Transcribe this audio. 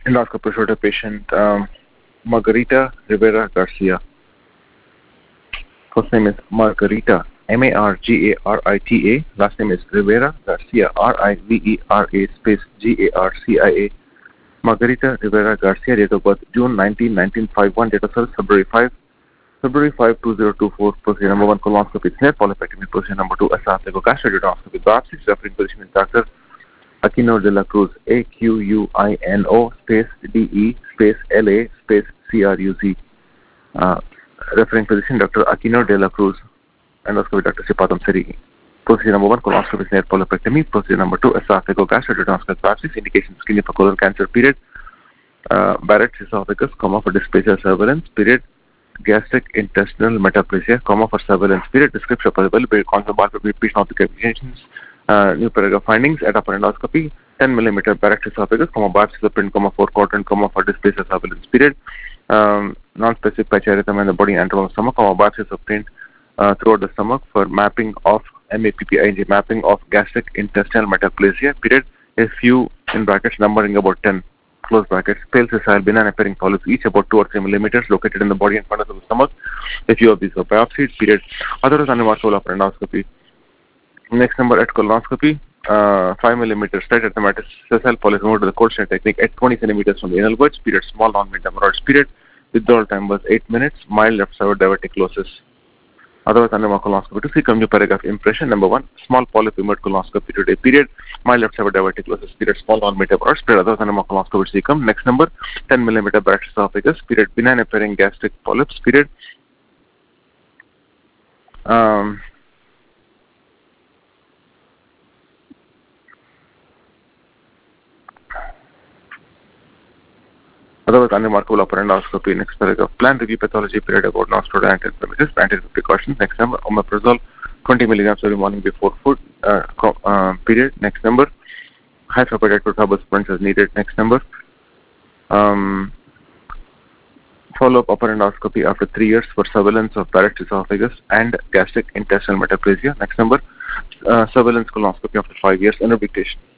Endoscopy showed a patient Margarita Rivera Garcia. First name is Margarita, Margarita. Last name is Rivera Garcia, Rivera space Garcia. Margarita Rivera Garcia, date of birth June 19, 1951, date of birth February 5, 2024. Procedure number 1, colonoscopy, snare polypectomy. Procedure number 2, gastroenteroscopy, biopsy. Referring position is Dr. Aquino de la Cruz, Aquino space DE space LA space CRUZ. Referring physician Dr. Aquino de la Cruz. Endoscopy Dr. Sipatam Seri. Procedure number 1, colonoscopy, snare polypectomy. Procedure number 2, gastroenteroscopy, biopsy. Indication skin for colon cancer. Period. Barrett's esophagus, for dysplasia surveillance. Period. Gastric intestinal metaplasia, for surveillance. Period. Description of available concept repeat of the calculations. New paragraph findings at upper endoscopy. 10 mm Barrett's esophagus, biopsy the print, 4 quadrant, for dysplasia surveillance. Period. Non-specific pachyarhythm in the body and internal stomach, biopsy the print throughout the stomach for mapping of MAPPING, mapping of gastric intestinal metaplasia. Period. A few in brackets numbering about 10. Close brackets. Pale sessile benign appearing polyps, each about 2 or 3 millimeters, located in the body and front of the stomach. A few of these were biopsied. Period. Otherwise unremarkable upper endoscopy. Next number at colonoscopy, 5 mm straight at the sessile polyps removed to the cold stain technique at 20 centimeters from the anal verge. Period. Small non-mid hemorrhoids. Period. Withdrawal time was 8 minutes. Mild left side diverticulosis. Otherwise unremarkable colonoscopy. To see new paragraph impression. Number 1, small polyp emerged colonoscopy today. Period. Mild left side diverticulosis. Period. Small non-mid hemorrhoids. Period. Otherwise unremarkable colonoscopy. Secum. Next number, 10 mm Barrett's esophagus. Period. Benign appearing gastric polyps. Period. Otherwise unremarkable upper endoscopy. Next paragraph, plan review pathology. Period. About non-steroidal anti-inflammatories, anti-infective precautions. Next number, omeprazole 20 milligrams every morning before food. Period. Next number, high flopidite to sprints as needed. Next number, follow-up upper endoscopy after 3 years for surveillance of Barrett's esophagus and gastric intestinal metaplasia. Next number, surveillance colonoscopy after 5 years. Under dictation.